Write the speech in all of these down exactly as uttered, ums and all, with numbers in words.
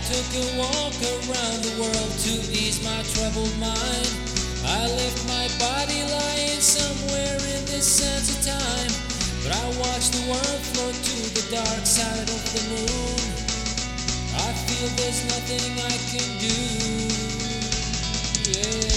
took a walk around the world to ease my troubled mind. I left my body lying somewhere in this sense of time, but I watched the world float to the dark side of the moon. I feel there's nothing I can do. Yeah.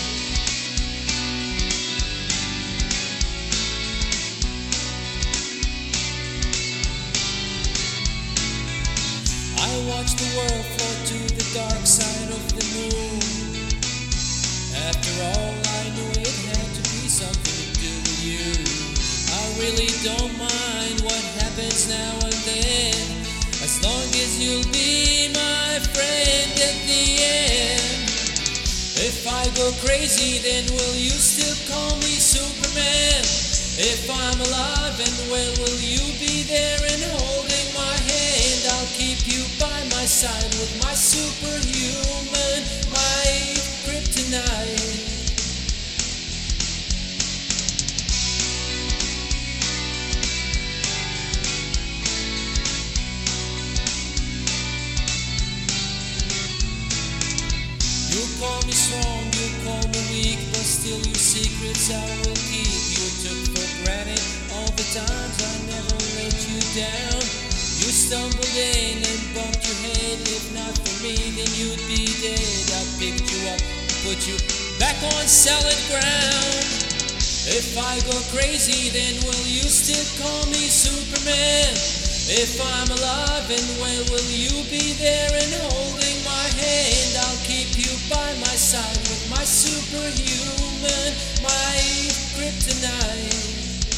I watched the world float to the dark side of the moon. After all, I knew it had to be something to do with you. I really don't mind what happens now and then, as long as you'll be my friend at the end. If I go crazy, then will you still call me Superman? If I'm alive and well, will you be there and holding my hand? I'll keep you by my side with my superhuman might, kryptonite. You call me strong, you call me weak, but still your secrets I will keep. You took for granted all the times I never let you down. You stumbled in and bumped your head. If not for me, then you'd be dead. I picked you up and put you back on solid ground. If I go crazy, then will you still call me Superman? If I'm alive and well, will you be there and holding my hand? I'll keep you by my side with my superhuman might, kryptonite.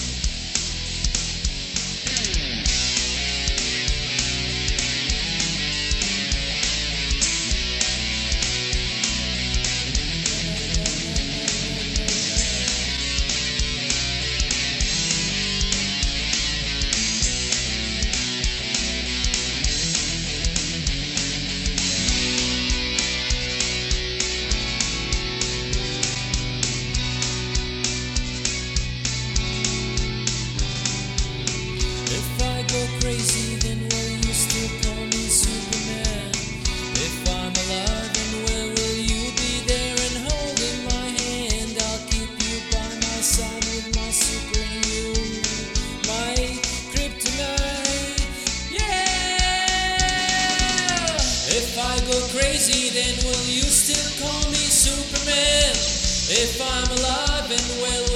Crazy, then will you still call me Superman? If I'm alive and well, will you be there and holding my hand? I'll keep you by my side with my superhuman might, kryptonite. Yeah! If I go crazy, then will you still call me Superman? If I'm alive and well,